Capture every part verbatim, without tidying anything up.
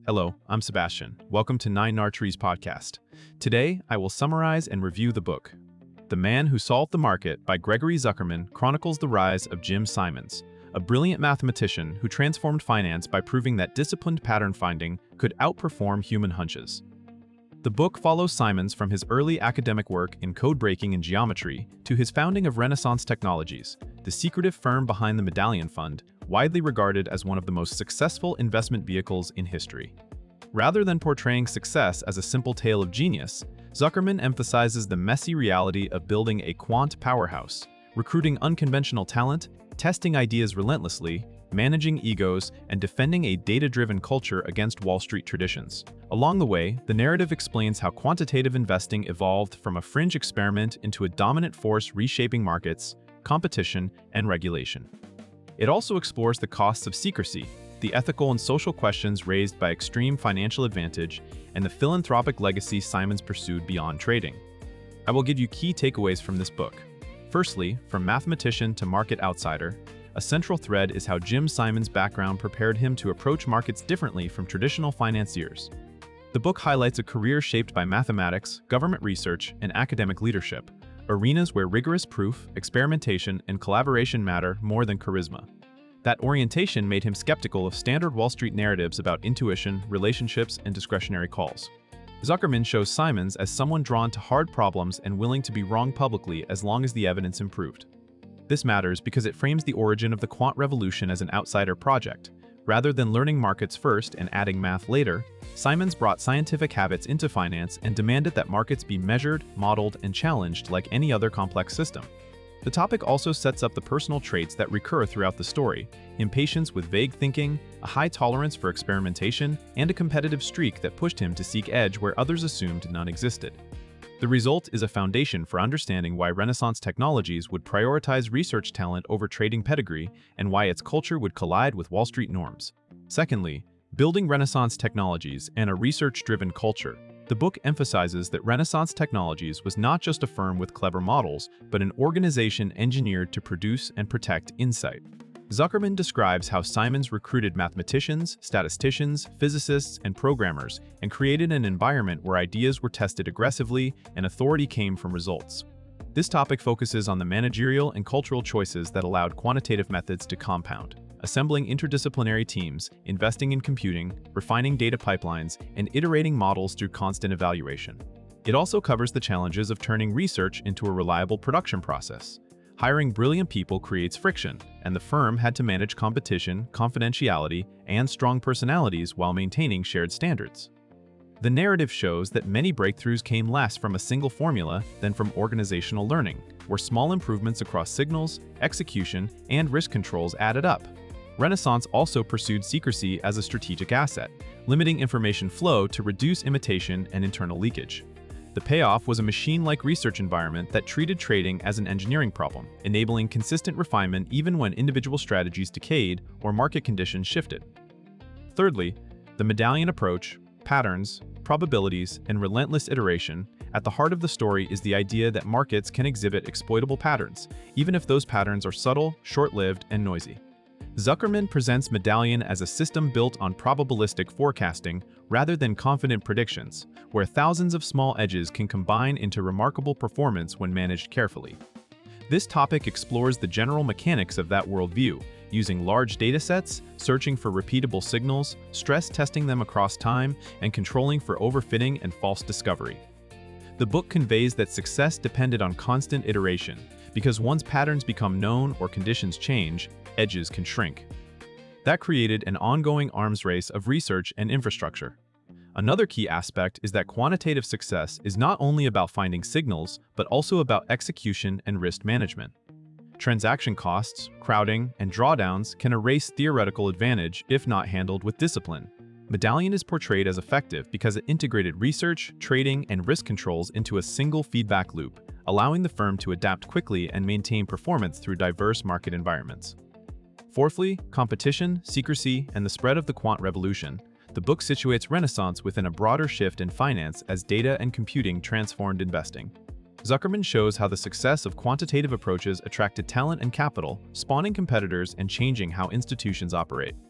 Hello, I'm Sebastian. Welcome to Nine Nartrees podcast. Today, I will summarize and review the book. The Man Who Solved the Market by Gregory Zuckerman chronicles the rise of Jim Simons, a brilliant mathematician who transformed finance by proving that disciplined pattern finding could outperform human hunches. The book follows Simons from his early academic work in code breaking and geometry to his founding of Renaissance Technologies, the secretive firm behind the Medallion Fund, widely regarded as one of the most successful investment vehicles in history. Rather than portraying success as a simple tale of genius, Zuckerman emphasizes the messy reality of building a quant powerhouse, recruiting unconventional talent, testing ideas relentlessly, managing egos, and defending a data-driven culture against Wall Street traditions. Along the way, the narrative explains how quantitative investing evolved from a fringe experiment into a dominant force reshaping markets, competition, and regulation. It also explores the costs of secrecy, the ethical and social questions raised by extreme financial advantage, and the philanthropic legacy Simons pursued beyond trading. I will give you key takeaways from this book. Firstly, from mathematician to market outsider, a central thread is how Jim Simons' background prepared him to approach markets differently from traditional financiers. The book highlights a career shaped by mathematics, government research, and academic leadership, arenas where rigorous proof, experimentation, and collaboration matter more than charisma. That orientation made him skeptical of standard Wall Street narratives about intuition, relationships, and discretionary calls. Zuckerman shows Simons as someone drawn to hard problems and willing to be wrong publicly as long as the evidence improved. This matters because it frames the origin of the quant revolution as an outsider project. Rather than learning markets first and adding math later, Simons brought scientific habits into finance and demanded that markets be measured, modeled, and challenged like any other complex system. The topic also sets up the personal traits that recur throughout the story: impatience with vague thinking, a high tolerance for experimentation, and a competitive streak that pushed him to seek edge where others assumed none existed. The result is a foundation for understanding why Renaissance Technologies would prioritize research talent over trading pedigree and why its culture would collide with Wall Street norms. Secondly, building Renaissance Technologies and a research-driven culture. The book emphasizes that Renaissance Technologies was not just a firm with clever models, but an organization engineered to produce and protect insight. Zuckerman describes how Simons recruited mathematicians, statisticians, physicists, and programmers, and created an environment where ideas were tested aggressively and authority came from results. This topic focuses on the managerial and cultural choices that allowed quantitative methods to compound, assembling interdisciplinary teams, investing in computing, refining data pipelines, and iterating models through constant evaluation. It also covers the challenges of turning research into a reliable production process. Hiring brilliant people creates friction, and the firm had to manage competition, confidentiality, and strong personalities while maintaining shared standards. The narrative shows that many breakthroughs came less from a single formula than from organizational learning, where small improvements across signals, execution, and risk controls added up. Renaissance also pursued secrecy as a strategic asset, limiting information flow to reduce imitation and internal leakage. The payoff was a machine-like research environment that treated trading as an engineering problem, enabling consistent refinement even when individual strategies decayed or market conditions shifted. Thirdly, the medallion approach, patterns, probabilities, and relentless iteration. At the heart of the story is the idea that markets can exhibit exploitable patterns, even if those patterns are subtle, short-lived, and noisy. Zuckerman presents Medallion as a system built on probabilistic forecasting rather than confident predictions, where thousands of small edges can combine into remarkable performance when managed carefully. This topic explores the general mechanics of that worldview, using large datasets, searching for repeatable signals, stress testing them across time, and controlling for overfitting and false discovery. The book conveys that success depended on constant iteration, because once patterns become known or conditions change, edges can shrink. That created an ongoing arms race of research and infrastructure. Another key aspect is that quantitative success is not only about finding signals, but also about execution and risk management. Transaction costs, crowding, and drawdowns can erase theoretical advantage if not handled with discipline. Medallion is portrayed as effective because it integrated research, trading, and risk controls into a single feedback loop, allowing the firm to adapt quickly and maintain performance through diverse market environments. Fourthly, competition, secrecy, and the spread of the quant revolution. The book situates Renaissance within a broader shift in finance as data and computing transformed investing. Zuckerman shows how the success of quantitative approaches attracted talent and capital, spawning competitors and changing how institutions operate.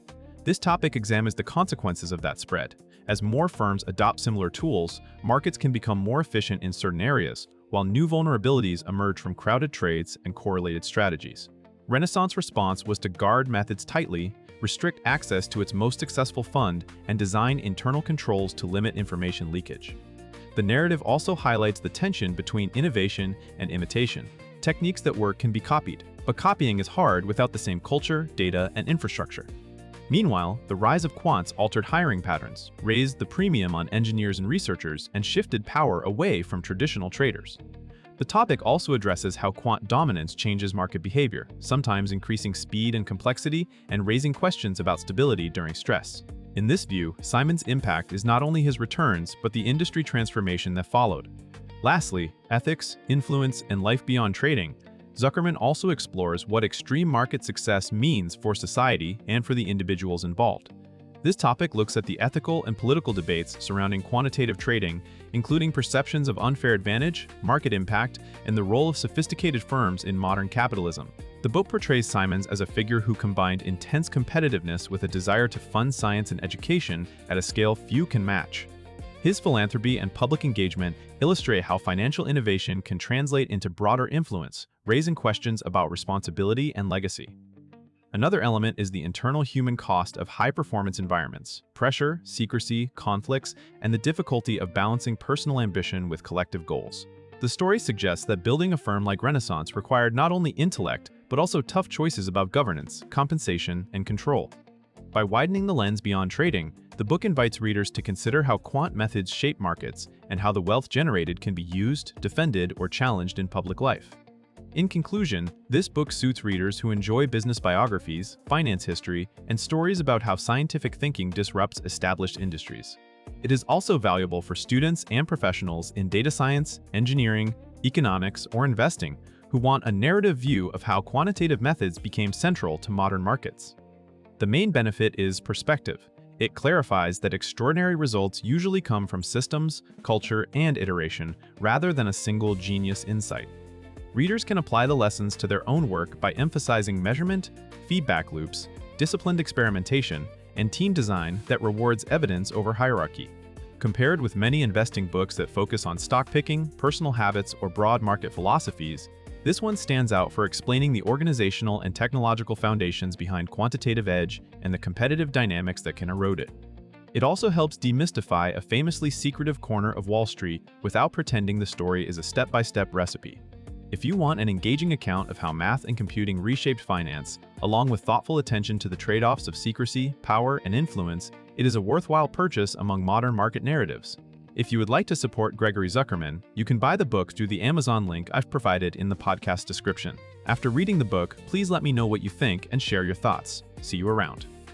This topic examines the consequences of that spread. As more firms adopt similar tools, markets can become more efficient in certain areas, while new vulnerabilities emerge from crowded trades and correlated strategies. Renaissance response was to guard methods tightly, restrict access to its most successful fund, and design internal controls to limit information leakage. The narrative also highlights the tension between innovation and imitation. Techniques that work can be copied, but copying is hard without the same culture, data, and infrastructure. Meanwhile, the rise of quants altered hiring patterns, raised the premium on engineers and researchers, and shifted power away from traditional traders. The topic also addresses how quant dominance changes market behavior, sometimes increasing speed and complexity and raising questions about stability during stress. In this view, Simon's impact is not only his returns, but the industry transformation that followed. Lastly, ethics, influence, and life beyond trading. Zuckerman also explores what extreme market success means for society and for the individuals involved. This topic looks at the ethical and political debates surrounding quantitative trading, including perceptions of unfair advantage, market impact, and the role of sophisticated firms in modern capitalism. The book portrays Simons as a figure who combined intense competitiveness with a desire to fund science and education at a scale few can match. His philanthropy and public engagement illustrate how financial innovation can translate into broader influence, raising questions about responsibility and legacy. Another element is the internal human cost of high-performance environments: pressure, secrecy, conflicts, and the difficulty of balancing personal ambition with collective goals. The story suggests that building a firm like Renaissance required not only intellect, but also tough choices about governance, compensation, and control. By widening the lens beyond trading, the book invites readers to consider how quant methods shape markets and how the wealth generated can be used, defended, or challenged in public life. In conclusion, this book suits readers who enjoy business biographies, finance history, and stories about how scientific thinking disrupts established industries. It is also valuable for students and professionals in data science, engineering, economics, or investing who want a narrative view of how quantitative methods became central to modern markets. The main benefit is perspective. It clarifies that extraordinary results usually come from systems, culture, and iteration, rather than a single genius insight. Readers can apply the lessons to their own work by emphasizing measurement, feedback loops, disciplined experimentation, and team design that rewards evidence over hierarchy. Compared with many investing books that focus on stock picking, personal habits, or broad market philosophies, this one stands out for explaining the organizational and technological foundations behind quantitative edge and the competitive dynamics that can erode it. It also helps demystify a famously secretive corner of Wall Street without pretending the story is a step-by-step recipe. If you want an engaging account of how math and computing reshaped finance, along with thoughtful attention to the trade-offs of secrecy, power, and influence, it is a worthwhile purchase among modern market narratives. If you would like to support Gregory Zuckerman, you can buy the book through the Amazon link I've provided in the podcast description. After reading the book, please let me know what you think and share your thoughts. See you around.